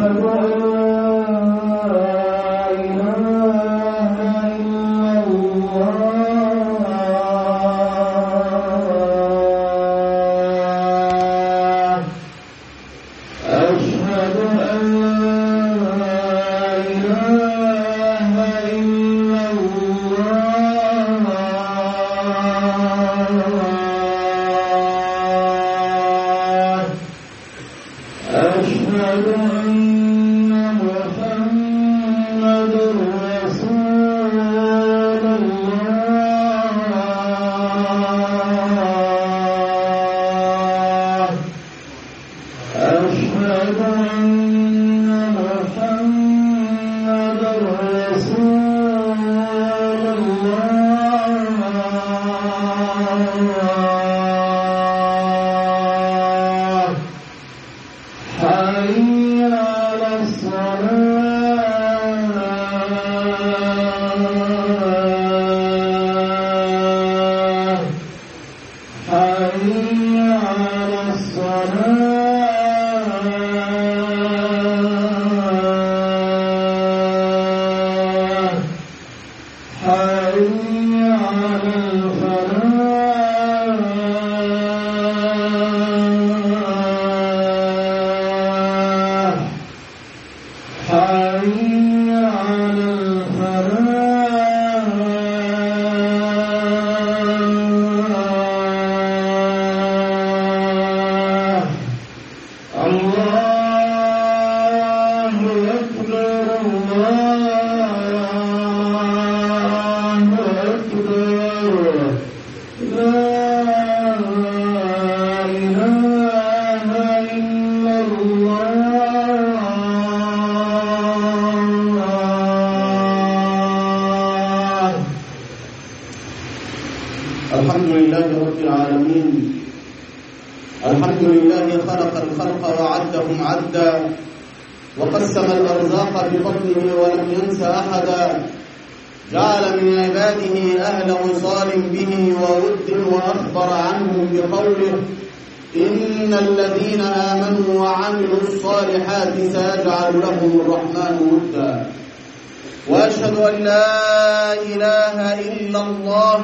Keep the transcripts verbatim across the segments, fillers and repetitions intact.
الحمد لله رب العالمين. الحمد لله خلق الخلق وعدهم عدا وقسم الأرزاق بفضله ولم ينس أحدا، جعل من عباده أهل وصال به وود وأخبر عنهم بقوله إن الذين آمنوا وعملوا الصالحات سيجعل لهم الرحمن ودا. وأشهد أن لا إله إلا الله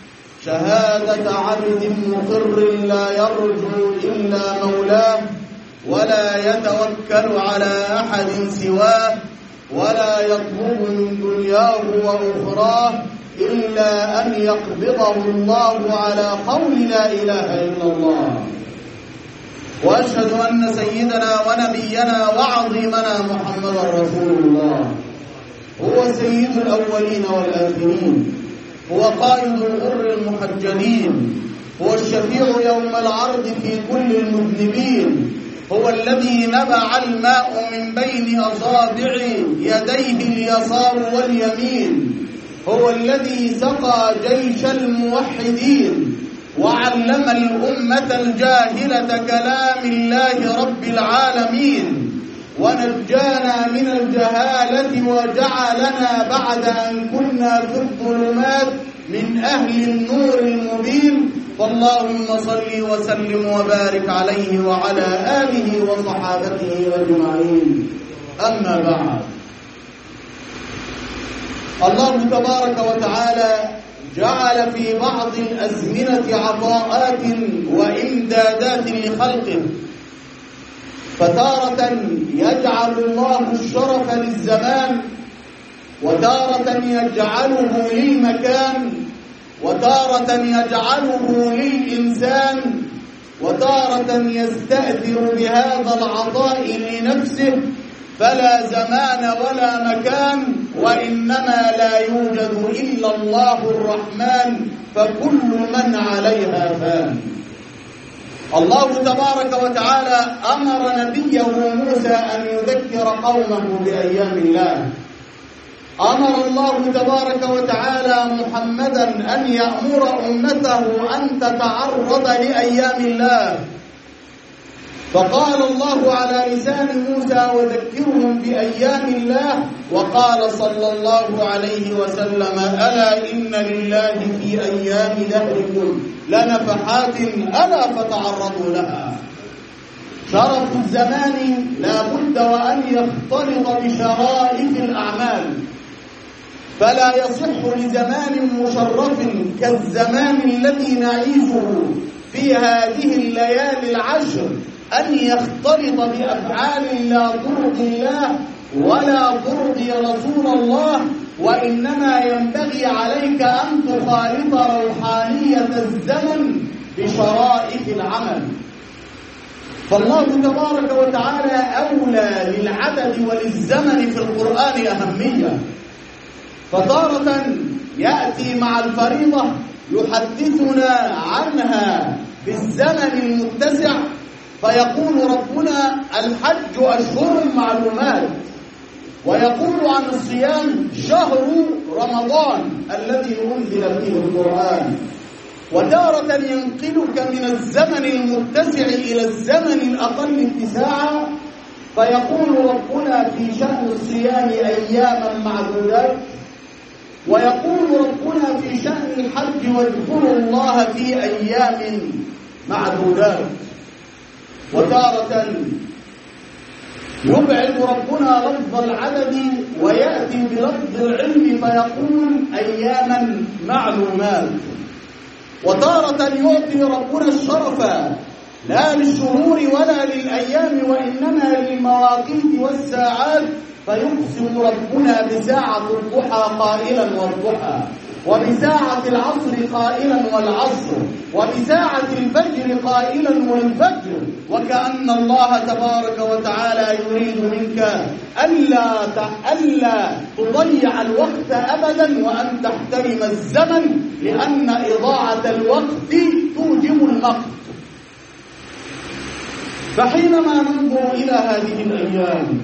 شهادة عبد مقر لا يرجو إلا مولاه ولا يتوكل على أحد سواه ولا يطلب من دنياه وأخراه إلا أن يقبضه الله على قول لا إله إلا الله. وأشهد أن سيدنا ونبينا وعظيمنا محمدا رسول الله، هو سيد الأولين والآخرين، هو قائد الغر المحجلين، هو الشفيع يوم العرض في كل المذنبين، هو الذي نبع الماء من بين أصابع يديه اليسار واليمين، هو الذي سقى جيش الموحدين وعلم الأمة الجاهلة كلام الله رب العالمين، ونجانا من الجهالة وجعلنا بعد أن كنا في الظلمات من أهل النور المبين. فاللهم صل وسلم وبارك عليه وعلى آله وصحابته أجمعين. أما بعد، الله تبارك وتعالى جعل في بعض الأزمنة عطاءات وإمدادات لخلقه، فتارة يجعل الله الشرف للزمان، وتارة يجعله للمكان، وتارة يجعله للإنسان، وتارة يستأثر بهذا العطاء لنفسه، فلا زمان ولا مكان، وإنما لا يوجد إلا الله الرحمن، فكل من عليها فان. الله تبارك وتعالى أمر نبيه موسى أن يذكر قومه بأيام الله، أمر الله تبارك وتعالى محمدا أن يأمر أمته أن تتعرض لأيام الله، فقال الله على لسان موسى وذكرهم بأيام الله، وقال صلى الله عليه وسلم ألا إن لله في أيام دهركم لنفحات ألا فتعرضوا لها. شرف الزمان لا بد وأن يختلط بشرائف الأعمال، فلا يصح لزمان مشرف كالزمان الذي نعيشه في هذه الليالي العشر أن يختلط بأفعال لا ترضي الله ولا ترضي رسول الله، وإنما ينبغي عليك أن تخالط روحانية الزمن بشرائف العمل. فالله تبارك وتعالى أولى للعدد وللزمن في القرآن أهمية، فتارة يأتي مع الفريضة يحدثنا عنها بالزمن المتسع، فيقول ربنا الحج أشهر معلومات، ويقول عن الصيام شهر رمضان الذي أنزل فيه القرآن. وتارة ينقلك من الزمن المتسع إلى الزمن الأقل اتساعا، فيقول ربنا في شأن الصيام أياما معدودات، ويقول ربنا في شأن الحج واذكروا الله في أيام معدودات. وتارة يبعد ربنا لفظ العدد ويأتي بلفظ العلم فيقول أياما معلومات. وتارة يعطي ربنا الشرف لا للشهور ولا للأيام وإنما للمواقيت والساعات، فيقسم ربنا بساعة الضحى قائلا والضحى، وبساعة العصر قائلا والعصر، وبساعة الفجر قائلا والفجر، وكأن الله تبارك وتعالى يريد منك ألا ألا تضيع الوقت أبدا وأن تحترم الزمن، لأن إضاعة الوقت توجب المقت. فحينما ننظر إلى هذه الأيام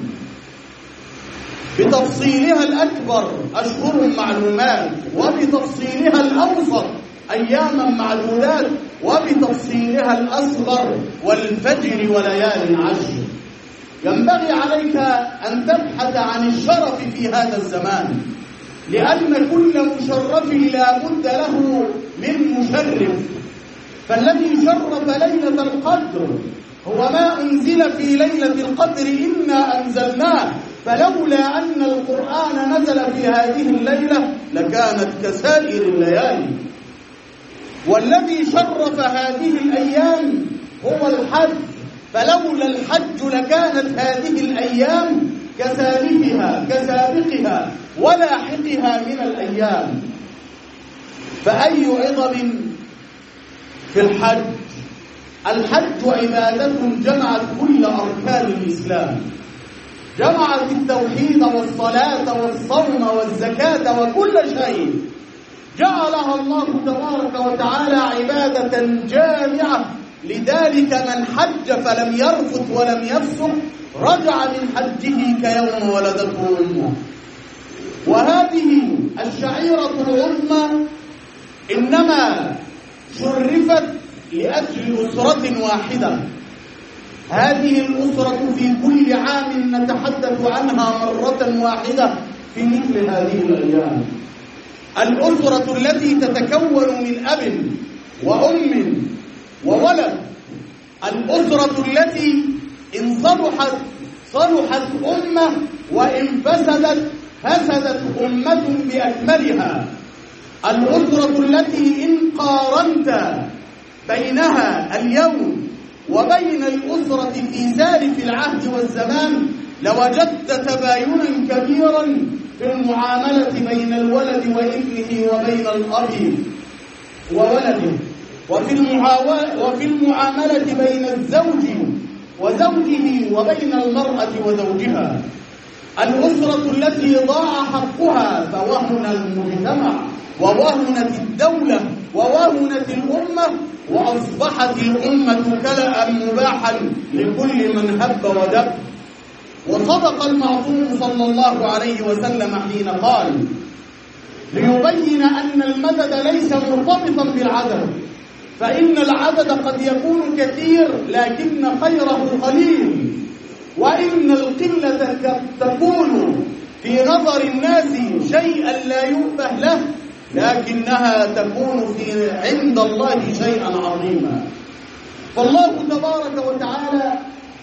بتفصيلها الأكبر أشهر معلومات، وبتفصيلها الأوسط أياما معدودات، وبتفصيلها الأصغر والفجر وليال عشر، ينبغي عليك أن تبحث عن الشرف في هذا الزمان، لأن كل مشرف لا بد له من مشرف. فالذي شرف ليلة القدر هو ما أنزل في ليلة القدر إنا أنزلناه، فلولا أن القرآن نزل في هذه الليلة لكانت كسائر الليالي. والذي شرف هذه الأيام هو الحج، فلولا الحج لكانت هذه الأيام كسالفها كسابقها ولاحقها من الأيام. فأي عظم في الحج؟ الحج عبادة جمعت كل أركان الإسلام، جمعت التوحيد والصلاة والصوم والزكاة وكل شيء، جعلها الله تبارك وتعالى عبادة جامعة. لذلك من حج فلم يرفث ولم يفسق رجع من حجه كيوم ولدته أمه. وهذه الشعيرة العظمى إنما شرفت لأجل أسرة واحدة، هذه الأسرة في كل عام نتحدث عنها مرة واحدة في مثل هذه الأيام، الأسرة التي تتكون من أب وأم وولد، الأسرة التي إن صلحت صلحت أمة وإن فسدت فسدت أمة بأكملها، الأسرة التي إن قارنت بينها اليوم وبين الأسرة في سالف العهد والزمان لوجدت تباينا كبيرا في المعاملة بين الولد وابنه وبين الأب وولده، وفي وفي المعاملة بين الزوج وزوجه وبين المرأة وزوجها، الأسرة التي ضاع حقها فوهن المجتمع ووهنت الدولة ووهنت الأمة، وأصبحت الأمة كلأ مباحا لكل من هب ودب. وصدق المعصوم صلى الله عليه وسلم حين قال ليبين أن المدد ليس مرتبطا بالعدد، فإن العدد قد يكون كثير لكن خيره قليل، وإن القلة تكون في نظر الناس شيئا لا يؤبه له لكنها تكون في عند الله شيئا عظيما. فالله تبارك وتعالى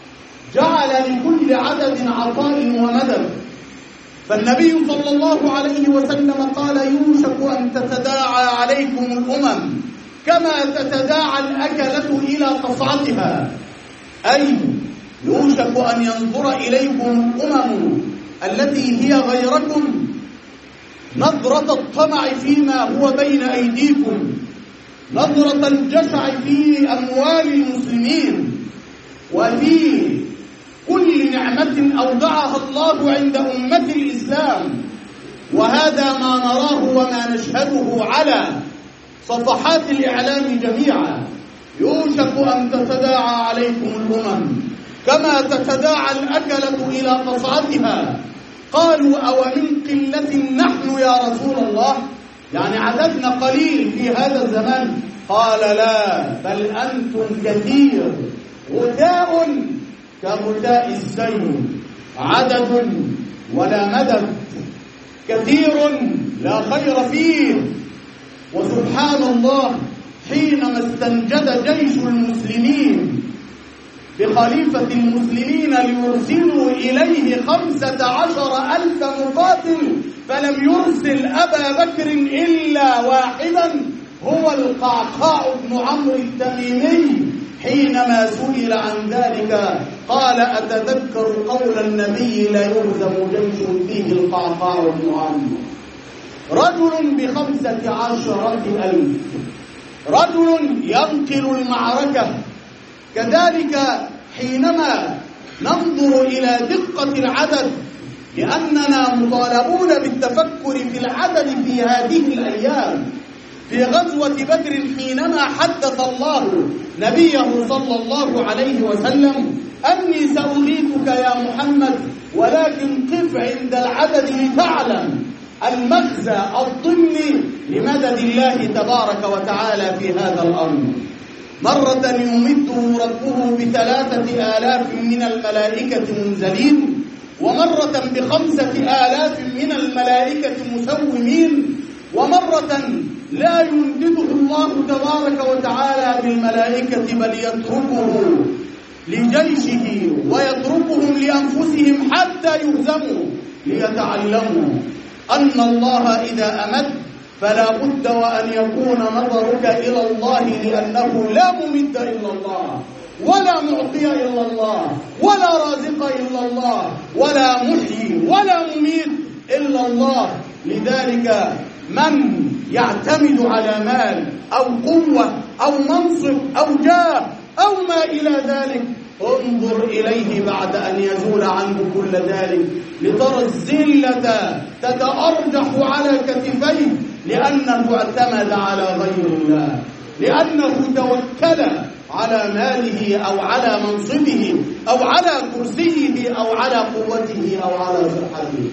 جعل لكل عدد عطاء ومدد. فالنبي صلى الله عليه وسلم قال: يوشك أن تتداعى عليكم الأمم كما تتداعى الأكلة إلى قصعتها، أي يوشك أن ينظر إليكم الأمم التي هي غيركم نظرة الطمع فيما هو بين أيديكم، نظرة الجشع في أموال المسلمين وفي كل نعمة أودعها الله عند أمة الإسلام. وهذا ما نراه وما نشهده على صفحات الإعلام جميعا. يوشك أن تتداعى عليكم الأمم كما تتداعى الأكلة إلى قصعتها. قالوا: أو من قلة نحن يا رسول الله؟ يعني عددنا قليل في هذا الزمان؟ قال: لا، بل أنتم كثير، غثاء كغثاء السيل، عدد ولا مدد، كثير لا خير فيه. وسبحان الله، حينما استنجد جيش المسلمين بخليفة المسلمين ليرسلوا إليه خمسة عشر ألف مقاتل، فلم يرسل أبا بكر إلا واحدا، هو القعقاع بن عمرو التميمي. حينما سئل عن ذلك قال: أتذكر قول النبي: لا يهزم جيش فيه القعقاع بن عمرو. رجل بخمسة عشرة ألف، رجل ينقل المعركة. كذلك حينما ننظر إلى دقة العدد، لأننا مطالبون بالتفكر في العدد في هذه الأيام. في غزوة بدر حينما حدث الله نبيه صلى الله عليه وسلم: أني سأغيثك يا محمد، ولكن قف عند العدد لتعلم المغزى الضمني لمدد الله تبارك وتعالى في هذا الأمر. مرة يمده ربه بثلاثة آلاف من الملائكة منزلين، ومرة بخمسة آلاف من الملائكة مسومين، ومرة لا يمدده الله تبارك وتعالى بالملائكة بل يتركه لجيشه ويتركهم لأنفسهم حتى يهزموا، ليتعلموا أن الله إذا أمد فلا بد وأن يكون نظرك إلى الله، لأنه لا ممد إلا الله، ولا معطي إلا الله، ولا رازق إلا الله، ولا محيي ولا مميت إلا الله. لذلك من يعتمد على مال أو قوة أو منصب أو جاه أو ما إلى ذلك، انظر إليه بعد أن يزول عنه كل ذلك، لترى الذلة تتأرجح على كتفيه، لأنه اعتمد على غير الله، لأنه توكل على ماله أو على منصبه أو على كرسيه أو على قوته أو على صحته.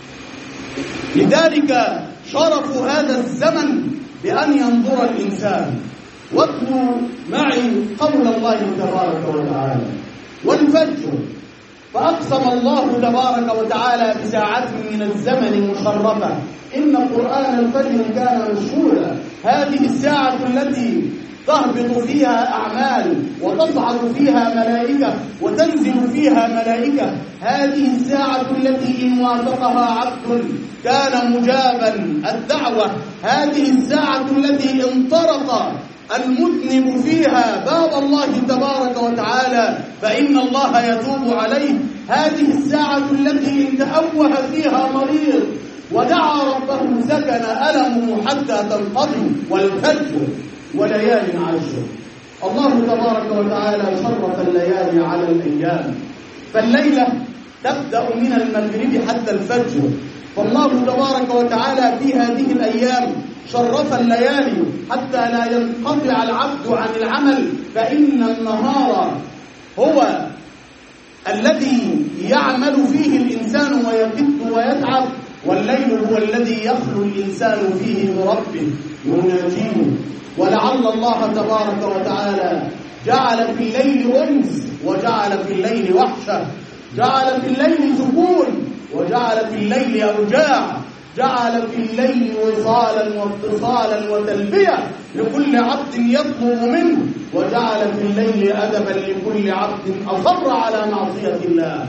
لذلك شرف هذا الزمن بأن ينظر الإنسان. واتلوا معي قول الله تبارك وتعالى: والفجر، فأقسم الله تبارك وتعالى بساعة من الزمن مشرفة، إن قرآن الفجر كان مشهودا. هذه الساعة التي تهبط فيها أعمال وتصعد فيها ملائكة وتنزل فيها ملائكة، هذه الساعة التي إن وافقها عبد كان مجابا الدعوة، هذه الساعة التي انطرق المذنب فيها باب الله تبارك وتعالى فإن الله يتوب عليه، هذه الساعة التي إن تأوه فيها مريض ودعا ربه سكن ألمه حتى تنقضي. والفجر وليال عشر، الله تبارك وتعالى شرف الليالي على الأيام، فالليلة تبدأ من المغرب حتى الفجر، فالله تبارك وتعالى في هذه الأيام شرف الليالي حتى لا ينقطع العبد عن العمل، فإن النهار هو الذي يعمل فيه الإنسان ويكد ويتعب، والليل هو الذي يخلو الإنسان فيه بربه يناجيه. ولعل الله تبارك وتعالى جعل في الليل أنس وجعل في الليل وحشة، جعل في الليل سكون وجعل في الليل أوجاع، جعل في الليل وصالا واتصالا وتلبية لكل عبد يطلب منه، وجعل في الليل أدبا لكل عبد أصر على معصية الله.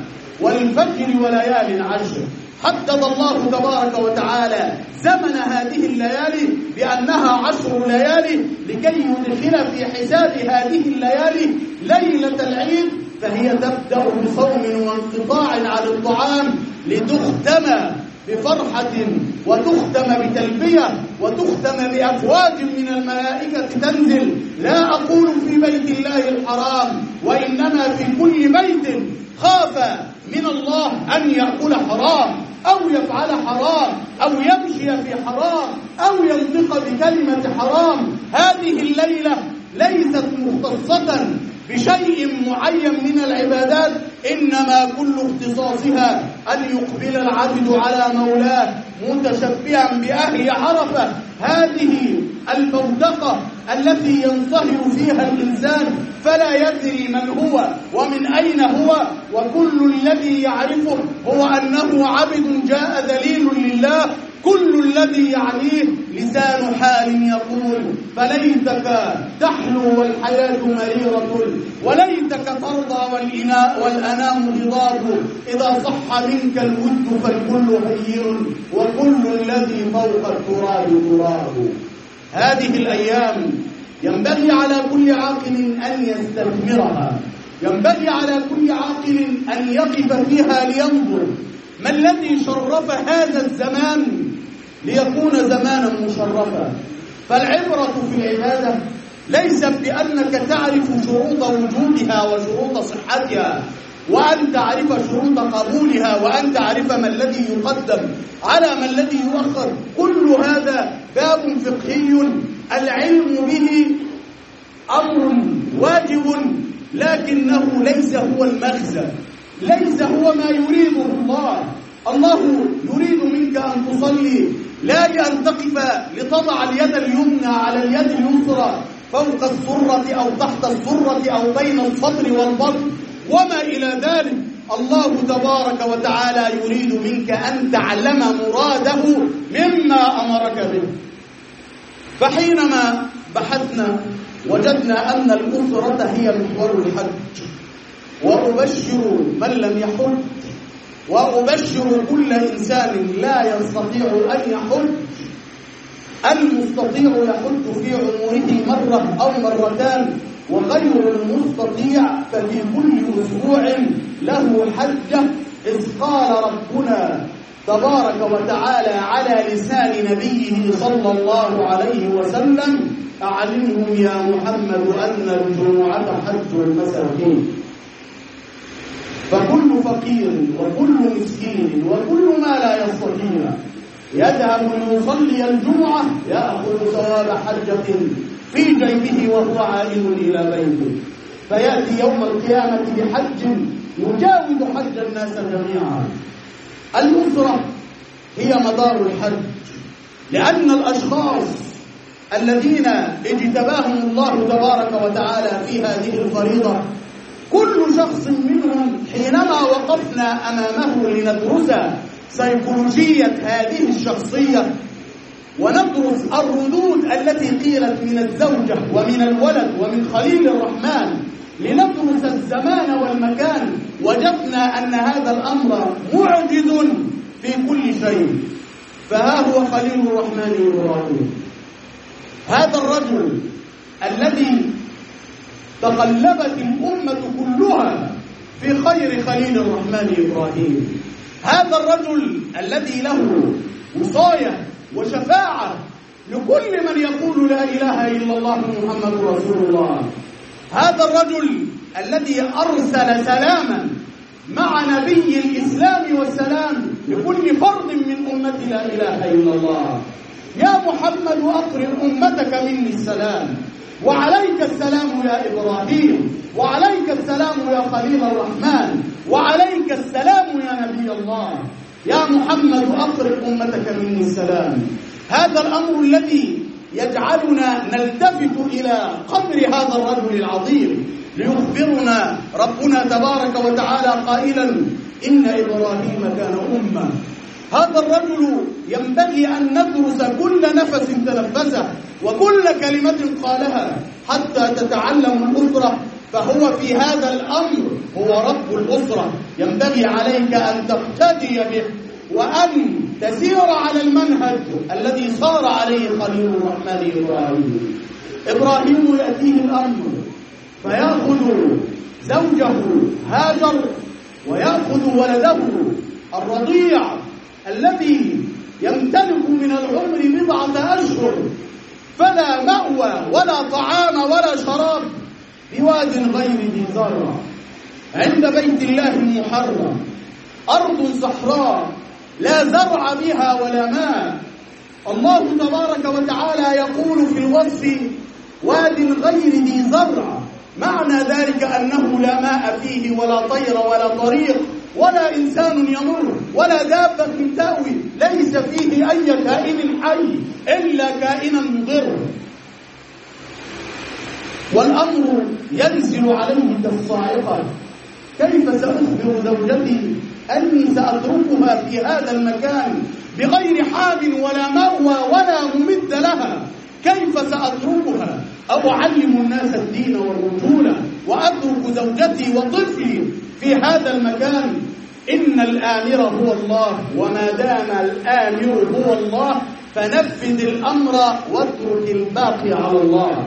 والفجر وليال عشر حدد الله تبارك وتعالى زمن هذه الليالي بأنها عشر ليالي لكي يدخل في حساب هذه الليالي ليلة العيد، فهي تبدأ بصوم وانقطاع عن الطعام لتختم بفرحة وتختم بتلبية وتختم بأفواج من الملائكة تنزل، لا أقول في بيت الله الحرام، وإنما في كل بيت خاف من الله أن يأكل حرام أو يفعل حرام أو يمشي في حرام أو ينطق بكلمة حرام. هذه الليلة ليست مختصة بشيء معين من العبادات، إنما كل اختصاصها أن يقبل العبد على مولاه متشبها بأهل عرفة، هذه البودقة التي ينصهر فيها الإنسان فلا يدري من هو ومن أين هو، وكل الذي يعرفه هو أنه عبد جاء ذليل لله. كل الذي يعنيه لسان حال يقول فليتك تحلو والحياة مريرة، وليتك ترضى والإناء والأنام غضاب، إذا صح منك الود فالكل هين وكل الذي فوق التراب تراب. هذه الأيام ينبغي على كل عاقل أن يستثمرها، ينبغي على كل عاقل أن يقف فيها لينظر ما الذي شرف هذا الزمان ليكون زمانا مشرفا. فالعبرة في العبادة ليست بأنك تعرف شروط وجودها وشروط صحتها، وأن تعرف شروط قبولها، وأن تعرف ما الذي يقدم على ما الذي يؤخر. كل هذا باب فقهي العلم به أمر واجب، لكنه ليس هو المغزى، ليس هو ما يريده الله. الله يريد منك أن تصلي لا لأن تقف لتضع اليد اليمنى على اليد اليسرى فوق السرة أو تحت السرة أو بين الصدر والبطن وما إلى ذلك. الله تبارك وتعالى يريد منك أن تعلم مراده مما أمرك به. فحينما بحثنا وجدنا أن الأسرة هي محور الحج، وأبشر من لم يحج، وأبشر كل إنسان لا يستطيع أن يحج. المستطيع يحج في عمره مرة أو مرتان، وغير المستطيع ففي كل أسبوع له حجة، إذ قال ربنا تبارك وتعالى على لسان نبيه صلى الله عليه وسلم: أعلمهم يا محمد أن الجمعة حج المساكين. فكل فقير وكل مسكين وكل ما لا يستطيع يذهب ليصلي الجمعة يأخذ ثواب حجة في جيبه وهو عائد إلى بيته، فيأتي يوم القيامة بحج يجاوز حج الناس جميعا. الأسرة هي مدار الحج، لأن الأشخاص الذين اجتباهم الله تبارك وتعالى في هذه الفريضة كل شخص منهم حينما وقفنا أمامه لندرس سيكولوجية هذه الشخصية وندرس الردود التي قيلت من الزوجة ومن الولد ومن خليل الرحمن، لندرس الزمان والمكان، وجدنا أن هذا الأمر معجز في كل شيء. فها هو خليل الرحمن إبراهيم، هذا الرجل الذي تقلبت الأمة كلها في خير خليل الرحمن إبراهيم، هذا الرجل الذي له وصاية وشفاعة لكل من يقول لا إله إلا الله محمد رسول الله، هذا الرجل الذي أرسل سلاما مع نبي الإسلام والسلام لكل فرد من أمة لا إله إلا الله: يا محمد أقرئ أمتك مني السلام، وعليك السلام يا إبراهيم، وعليك السلام يا خليل الرحمن، وعليك السلام يا نبي الله، يا محمد أقرئ أمتك مني السلام. هذا الأمر الذي يجعلنا نلتفت إلى قدر هذا الرجل العظيم، ليخبرنا ربنا تبارك وتعالى قائلا: إن إبراهيم كان أمة هذا الرجل ينبغي أن ندرس كل نفس تنفسه وكل كلمة قالها حتى تتعلم الأسرة، فهو في هذا الأمر هو رب الأسرة. ينبغي عليك أن تقتدي به وأن تسير على المنهج الذي صار عليه خليل الرحمن إبراهيم. إبراهيم يأتيه الأمر فيأخذ زوجه هاجر ويأخذ ولده الرضيع الذي يمتلك من العمر بضعة أشهر، فلا مأوى ولا طعام ولا شراب، بواد غير ذي زرع عند بيت الله المحرم، أرض صحراء لا زرع بها ولا ماء. الله تبارك وتعالى يقول في الوصف واد غير ذي زرع، معنى ذلك أنه لا ماء فيه ولا طير ولا طريق ولا إنسان يمر ولا دابة تأوي، ليس فيه أي كائن حي إلا كائنا مضر. والأمر ينزل عليه كالصاعقة، كيف سأخبر زوجتي أني سأتركها في هذا المكان بغير حام ولا مأوى ولا ممد لها؟ كيف سأتركها أو أعلم الناس الدين والرجولة وأترك زوجتي وطفلي في هذا المكان؟ إن الآمر هو الله، وما دام الآمر هو الله فنفذ الأمر واترك الباقي على الله.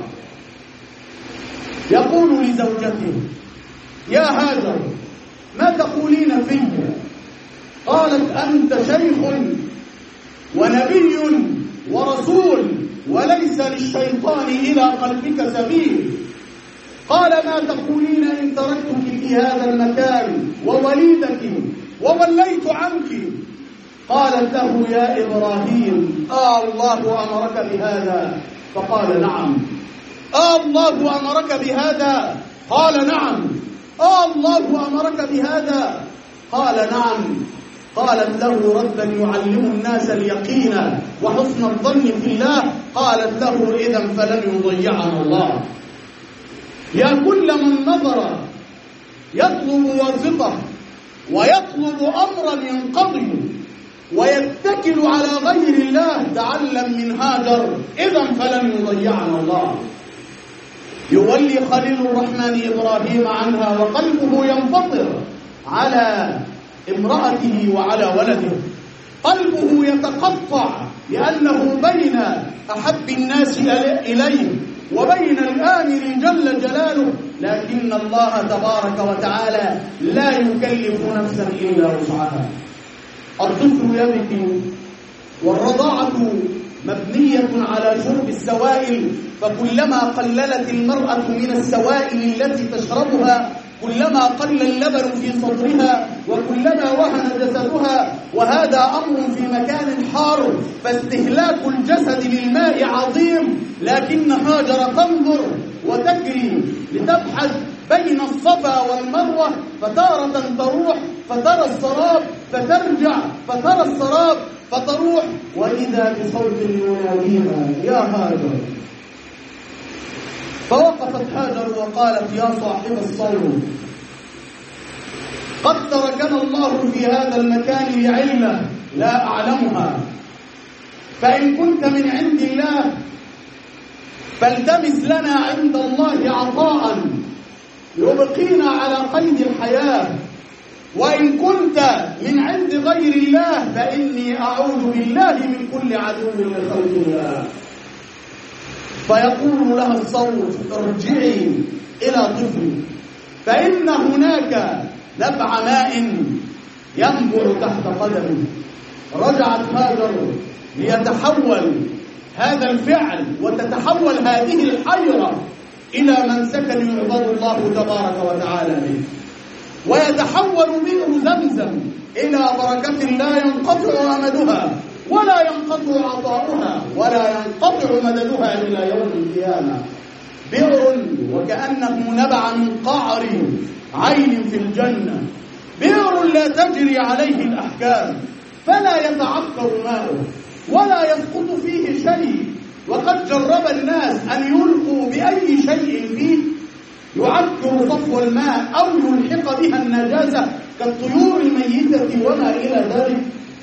يقول لزوجته: يا هاجر ما تقولين في؟ قالت: أنت شيخ ونبي ورسول وليس للشيطان إلى قلبك سبيل. قال: ما تقولين إن تركتك في هذا المكان ووليدك ووليت عنك؟ قالت له: يا إبراهيم آه الله أمرك بهذا؟ فقال: نعم. آه الله أمرك بهذا؟ قال: نعم. آه الله أمرك بهذا؟ قال: نعم. قالت له ردا يعلم الناس اليقين وحسن الظن في الله. قالت له: إذن فلن يضيعنا الله. يا كل من نظر يطلب واسطة ويطلب أمرا ينقضي ويتكل على غير الله، تعلم من هاجر، إذن فلن يضيعنا الله. يولي خليل الرحمن إبراهيم عنها وقلبه ينفطر على امرأته وعلى ولده، قلبه يتقطع لأنه بين أحب الناس إليه وبين الآمر جل جلاله، لكن الله تبارك وتعالى لا يكلف نفسا إلا وسعها. الطفل يبكي والرضاعة مبنية على شرب السوائل، فكلما قللت المرأة من السوائل التي تشربها كلما قل اللبن في صدرها وكلما وهن جسدها، وهذا أمر في مكان حار، فاستهلاك الجسد للماء عظيم. لكن هاجر تنظر وتجري لتبحث بين الصفا والمروة، فتارة تروح فترى السراب فترجع فترى السراب فتروح، وإذا بصوت يناديها: يا هاجر. فوقفت هاجر وقالت: يا صاحب الصوت، قد تركنا الله في هذا المكان لعلة لا أعلمها، فإن كنت من عند الله فالتمس لنا عند الله عطاء يبقينا على قيد الحياة، وإن كنت من عند غير الله فإني أعوذ بالله من كل عدو لخلق الله. فيقول لها الصوت: ارجعي إلى طفلي، فإن هناك نبع ماء ينبع تحت قدمه. رجعت هاجر ليتحول هذا الفعل وتتحول هذه الحيرة إلى من سكن يعبد الله تبارك وتعالى به، ويتحول بئر زمزم إلى بركة لا ينقطع أمدها ولا ينقطع عطاؤها ولا ينقطع مددها إلى يوم القيامة. بئر وكأنه نبع من قعر عين في الجنة، بئر لا تجري عليه الأحكام، فلا يتعكر ماؤه ولا يسقط فيه شيء. وقد جرب الناس أن يلقوا بأي شيء فيه يعكر صفو الماء أو يلحق بها النجاسة كالطيور الميتة وما إلى ذلك،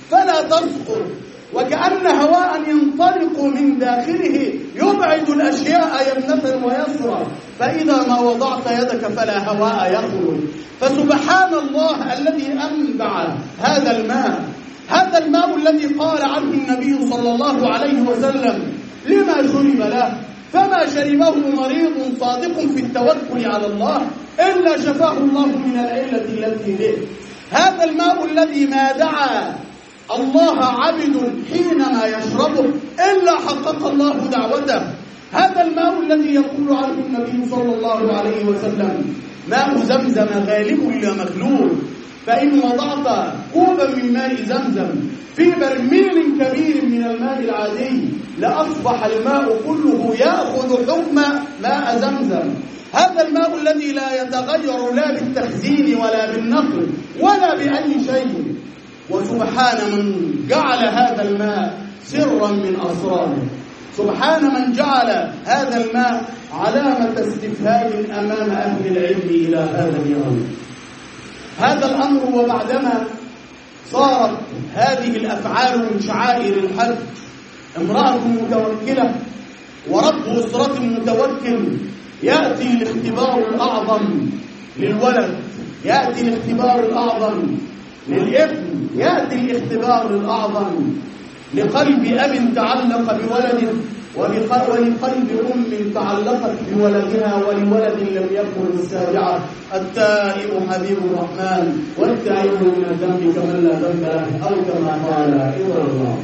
فلا تسقط، وكأن هواء ينطلق من داخله يبعد الأشياء يمنة ويسرى، فإذا ما وضعت يدك فلا هواء يخرج. فسبحان الله الذي أنبع هذا الماء، هذا الماء الذي قال عنه النبي صلى الله عليه وسلم لما شرب له، فما شربه مريض صادق في التوكل على الله إلا شفاه الله من العلة التي به. هذا الماء الذي ما دعا الله عبد حينما يشربه إلا حقق الله دعوته. هذا الماء الذي يقول عنه النبي صلى الله عليه وسلم ماء زمزم غالب إلى مغلوب، فإن وضعت كوبا من ماء زمزم في برميل كبير من الماء العادي لأصبح الماء كله يأخذ حكم ماء زمزم. هذا الماء الذي لا يتغير لا بالتخزين ولا بالنقل ولا بأي شيء. وسبحان من جعل هذا الماء سرا من أسراره، سبحان من جعل هذا الماء علامة استفهام أمام أهل العلم إلى هذا اليوم. هذا الأمر وبعدما صارت هذه الأفعال من شعائر الحج، امرأة متوكلة ورب أسرة متوكل، يأتي الاختبار الأعظم للولد، يأتي الاختبار الأعظم للابن، يأتي الاختبار الأعظم لقلب أب تعلق بولده، ولقلب أم تعلقت بولدها، ولولد لم يكن السابعة. التائب حبيب الرحمن والتائب من الذنب كمن لا ذنب له، أو كما قال إبراهيم الله.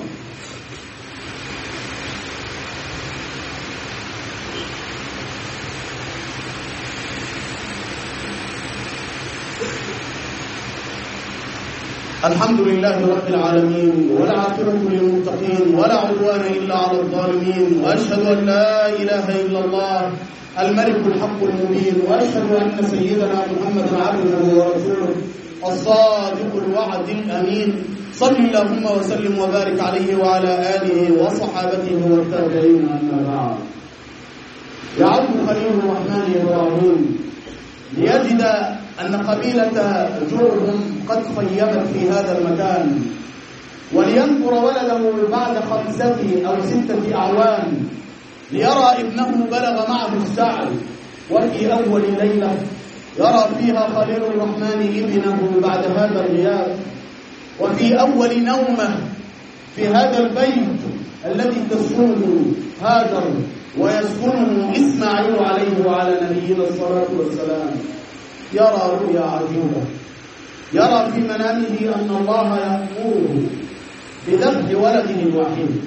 الحمد لله رب العالمين، والعاقبة للمتقين، ولا عدوان إلا على الظالمين، وأشهد أن لا إله إلا الله الملك الحق المبين، وأشهد أن سيدنا محمدا عبده ورسوله الصادق الوعد الأمين. صل اللهم وسلم وبارك عليه وعلى آله وصحابته والتابعين، أما بعد. يعود خليل الرحمن إبراهيم ليجد أن قبيلة جرهم قد خيمت في هذا المكان، ولينظر ولده بعد خمسة أو ستة أعوام ليرى ابنه بلغ معه السعي. وفي أول ليلة يرى فيها خليل الرحمن ابنه بعد هذا الغياب، وفي أول نومة في هذا البيت الذي تسكنه هاجر ويسكنه إسماعيل عليه وعلى نبينا الصلاة والسلام، يرى رؤيا عجيبة. يرى في منامه أن الله يأمره بذبح ولده الوحيد.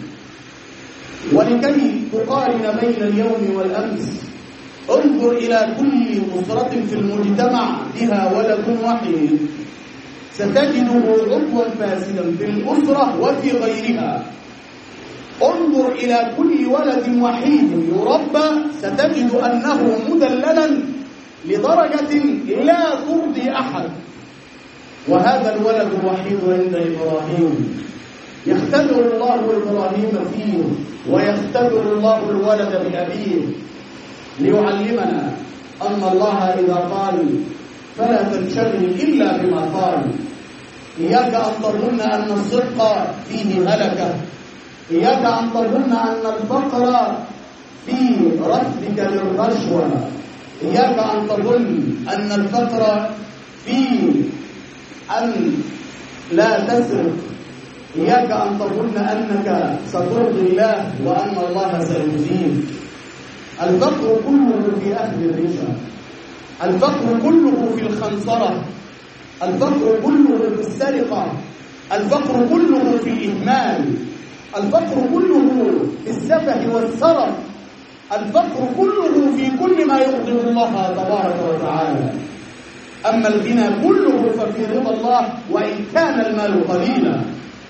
ولكي تقارن بين اليوم والأمس انظر إلى كل أسرة في المجتمع بها ولد وحيد ستجده عضوا فاسدا في الأسرة وفي غيرها. انظر إلى كل ولد وحيد يربى ستجد أنه مدللا لدرجة لا ترضي أحد. وهذا الولد الوحيد عند إبراهيم يختبر الله إبراهيم فيه، ويختبر الله الولد بأبيه ليعلمنا أن الله إذا قال فلا تنشغل إلا بما قال. إياك أن تظن أن الصدق فيه هلكة، إياك أن تظن أن الفقر في رفضك للرشوة، إياك أن تظن أن الفقر في أن لا تسرق، إياك أن تظن أنك سترضي الله وأن الله سيجزيك. الفقر كله في أخذ الرشا، الفقر كله في الخنصرة، الفقر كله في السرقة، الفقر كله في الإهمال، الفقر كله في السفه والسرف، الفقر كله في كل ما يغضب الله تبارك وتعالى. أما الغنى كله ففي رضا الله وإن كان المال قليلا.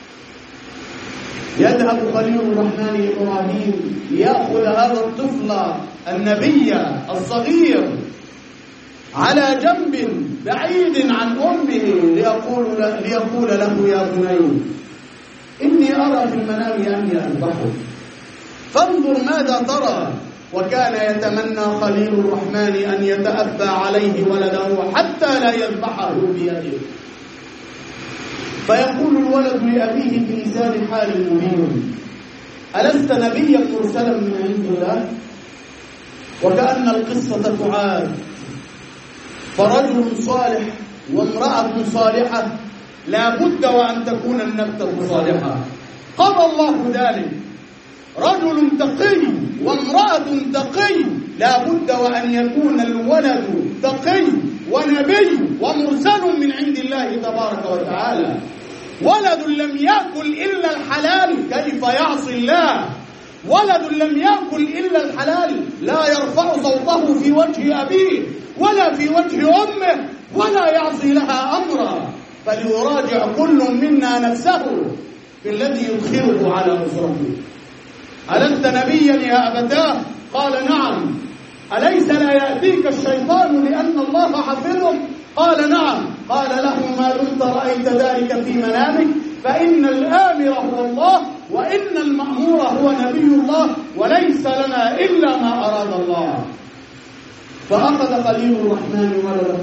يذهب خليل الرحمن إبراهيم ليأخذ هذا الطفل النبي الصغير على جنب بعيد عن أمه ليقول له, ليقول له يا بني إني أرى في المنام أني أذبحك فانظر ماذا ترى. وكان يتمنى خليل الرحمن أن يتأبى عليه ولده حتى لا يذبحه بيده. فيقول الولد لأبيه في لسان حال مبين: ألست نبيا مرسلا من عند الله؟ وكأن القصة تعاد. فرجل صالح وامرأة صالحة لا بد وأن تكون النبتة صالحة. قضى الله ذلك. رجل تقي وامرأة تقي لا بد وأن يكون الولد تقي ونبي ومرسل من عند الله تبارك وتعالى. ولد لم يأكل إلا الحلال كيف يعصي الله؟ ولد لم يأكل إلا الحلال لا يرفع صوته في وجه أبيه ولا في وجه أمه ولا يعصي لها أمرا. فليراجع كل منا نفسه في الذي يدخله على أسرته. ألست نبيا يا أبتاه؟ قال نعم. أليس لا يأتيك الشيطان لأن الله حفظه؟ قال نعم. قال له: ما دمت رأيت ذلك في منامك فإن الآمر هو الله وإن المأمور هو نبي الله وليس لنا إلا ما أراد الله. فأخذ خليل الرحمن ولده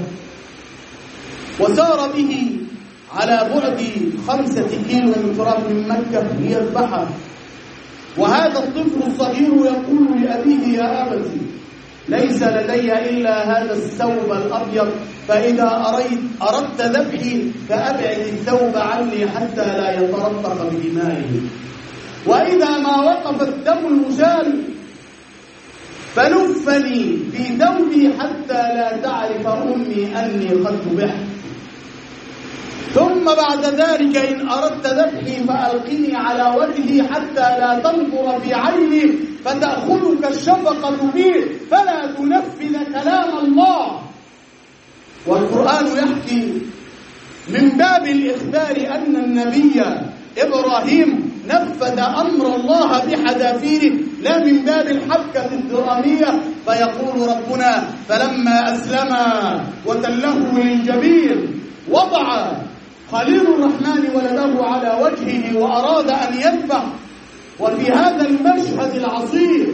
وسار به على بعد خمسة كيلو مترات من مكة ليذبحه. وهذا الطفل الصغير يقول لأبيه: يا أبتي، ليس لدي إلا هذا الثوب الأبيض، فإذا أريد أردت ذبحي فأبعد الثوب عني حتى لا يترطخ بدمائه، وإذا ما وقف الدم المسال فلفني في ثوبي حتى لا تعرف أمي أني قد ذبحت، ثم بعد ذلك إن أردت ذبحي فألقني على وجهي حتى لا تنظر في عيني فتأخذك الشفقة بي فلا تنفذ كلام الله. والقرآن يحكي من باب الإخبار أن النبي إبراهيم نفذ أمر الله بحذافيره لا من باب الحبكة الدرامية. فيقول ربنا: فلما أسلما وتله للجبين وضع خليل الرحمن ولده على وجهه وأراد أن يذبح. وفي هذا المشهد العصير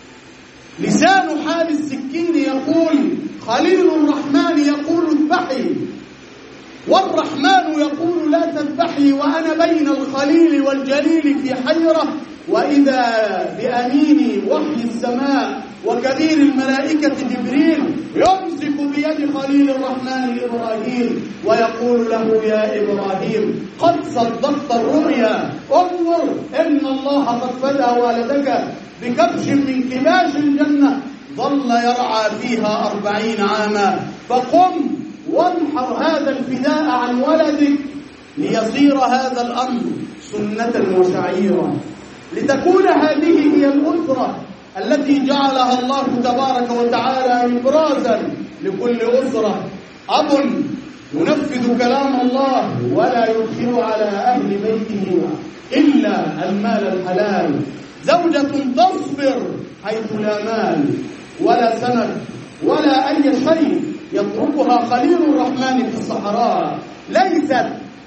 لسان حال السكين يقول: خليل الرحمن يقول اذبحي، والرحمن يقول لا تذبحي، وأنا بين الخليل والجليل في حيرة. وإذا بأمين وحي السماء وكبير الملائكة جبريل يمسك بيد خليل الرحمن إبراهيم ويقول له: يا إبراهيم، قد صدقت الرؤيا، انظر إن الله قد فدى والدك بكبش من كباش الجنة ظل يرعى فيها أربعين عاما، فقم وانحر هذا الفداء عن ولدك ليصير هذا الأمر سنة وشعيرا، لتكون هذه هي الأسرة التي جعلها الله تبارك وتعالى إبرازا لكل أسرة. أب ينفذ كلام الله ولا يدخل على أهل بيته إلا المال الحلال، زوجة تصبر حيث لا مال ولا سند ولا أي شيء يتركها خليل الرحمن في الصحراء. ليست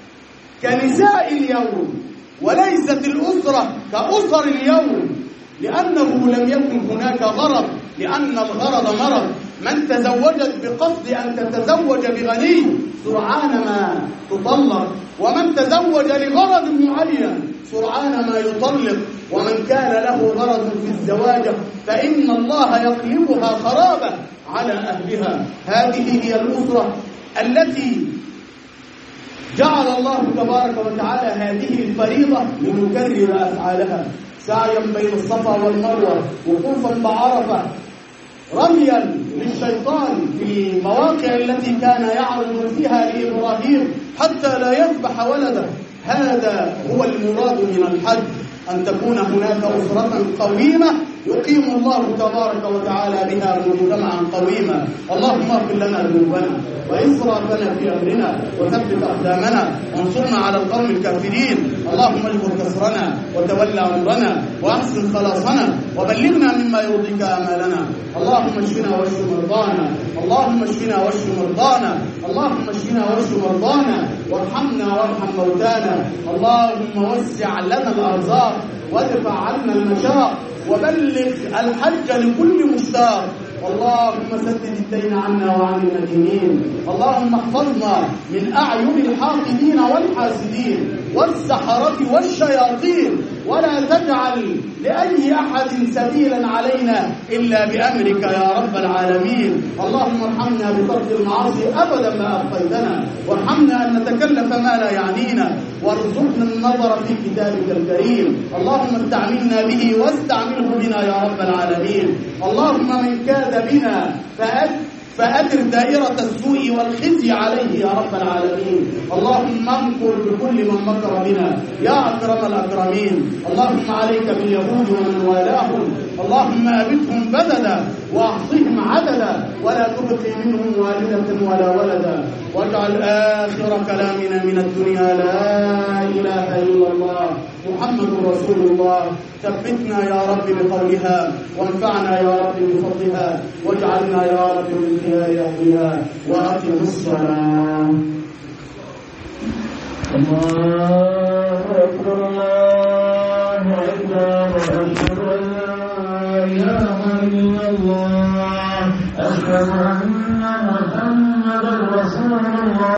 كنساء اليوم وليست الأسرة كأسر اليوم، لأنه لم يكن هناك غرض، لأن الغرض مرض. من تزوجت بقصد أن تتزوج بغني سرعان ما تطلق، ومن تزوج لغرض معين سرعان ما يطلق. ومن كان له غرض في الزواج فإن الله يقلبها خرابا على أهلها. هذه هي الأسرة التي جعل الله تبارك وتعالى هذه الفريضة لنكرر أفعالها: سعيا بين الصفا والمروة، وقوفا بعرفة، رميا للشيطان في المواقع التي كان يعرض فيها لإبراهيم حتى لا يذبح ولده. هذا هو المراد من الحج، أن تكون هناك أسرة قويمة يقيم الله تبارك وتعالى بها مجتمعا قويما. اللهم اغفر لنا ذنوبنا وإسرافنا في أمرنا وثبت أقدامنا وانصرنا على القوم الكافرين. اللهم اجبر كسرنا وتولى أمرنا وأحسن خلاصنا وبلغنا مما يرضيك آمالنا. اللهم اشفنا واشف مرضانا، اللهم اشفنا واشف مرضانا، اللهم اشفنا واشف مرضانا، وارحمنا وارحم موتانا. اللهم وسع لنا الأرزاق وادفع عنا المشاق وبلغ الحج لكل مشتاق. اللهم سدد الدين عنا وعن المدينين. اللهم احفظنا من أعين الحاقدين والحاسدين والسحرة والشياطين، ولا تجعل لأي أحد سبيلا علينا إلا بأمرك يا رب العالمين. اللهم ارحمنا بترك المعاصي أبدا ما أبقيتنا، وارحمنا أن نتكلف ما لا يعنينا، وارزقنا النظر في كتابك الكريم. اللهم استعملنا به واستعمله بنا يا رب العالمين. اللهم من كاد بنا فأد فأدر دائرة السوء والخزي عليه يا رب العالمين. اللهم امكر بكل من مكر بنا يا أكرم الأكرمين. اللهم عليك باليهود ومن والاهم، اللهم أبدهم بددا وأحصهم عددا، ولا تبقي منهم والدة ولا ولدا، واجعل آخر كلامنا من الدنيا لا إله إلا الله محمد رسول الله. ثبتنا يا رب بقولها، وانفعنا يا رب بفضلها، واجعلنا يا رب من خيار أهلها. وأقم الصلاة. الله أكبر الله أكبر، أشهد أن لا إله إلا الله، أشهد أن محمدا رسول الله.